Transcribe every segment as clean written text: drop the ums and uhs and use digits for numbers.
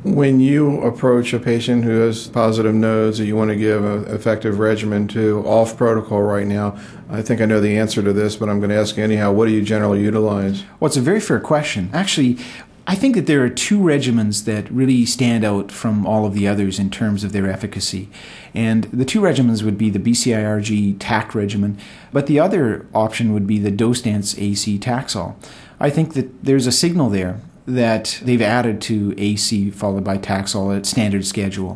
When you approach a patient who has positive nodes that you want to give an effective regimen to, off protocol right now, I think I know the answer to this, but I'm going to ask you anyhow, what do you generally utilize? Well, it's a very fair question. Actually, I think that there are two regimens that really stand out from all of the others in terms of their efficacy. And the two regimens would be the BCIRG TAC regimen, but the other option would be the dose-dense AC Taxol. I think that there's a signal there that they've added to AC followed by Taxol at standard schedule.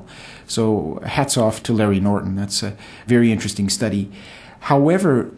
So hats off to Larry Norton. That's a very interesting study. However,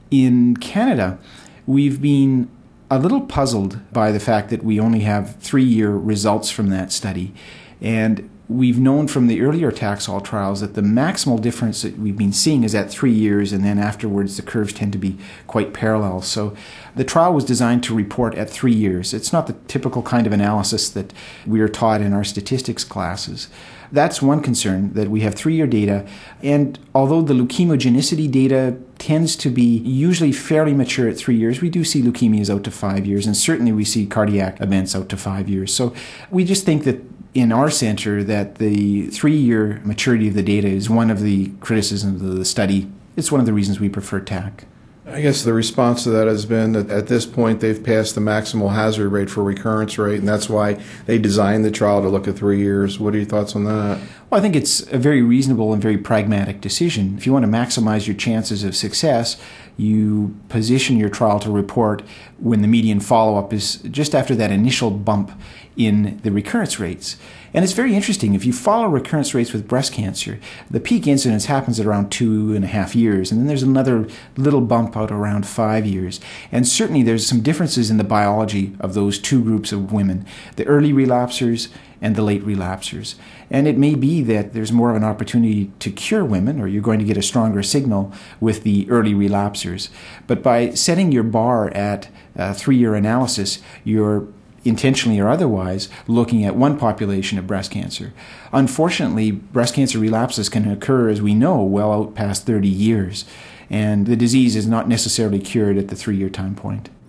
in Canada, we've been a little puzzled by the fact that we only have 3-year results from that study. And we've known from the earlier Taxol trials that the maximal difference that we've been seeing is at 3 years, and then afterwards the curves tend to be quite parallel. So the trial was designed to report at 3 years. It's not the typical kind of analysis that we are taught in our statistics classes. That's one concern, that we have 3-year data, and although the leukemogenicity data tends to be usually fairly mature at 3 years, we do see leukemias out to 5 years, and certainly we see cardiac events out to 5 years. So we just think that in our center that the 3-year maturity of the data is one of the criticisms of the study. It's one of the reasons we prefer TAC. I guess the response to that has been that at this point they've passed the maximal hazard rate for recurrence rate, and that's why they designed the trial to look at 3 years. What are your thoughts on that? Well, I think it's a very reasonable and very pragmatic decision. If you want to maximize your chances of success, you position your trial to report when the median follow-up is just after that initial bump in the recurrence rates. And it's very interesting. If you follow recurrence rates with breast cancer, the peak incidence happens at around 2.5 years, and then there's another little bump out around 5 years. And certainly there's some differences in the biology of those two groups of women, the early relapsers and the late relapsers. And it may be that there's more of an opportunity to cure women, or you're going to get a stronger signal with the early relapsers. But by setting your bar at a 3-year analysis, you're intentionally or otherwise looking at one population of breast cancer. Unfortunately, breast cancer relapses can occur, as we know, well out past 30 years, and the disease is not necessarily cured at the 3-year time point.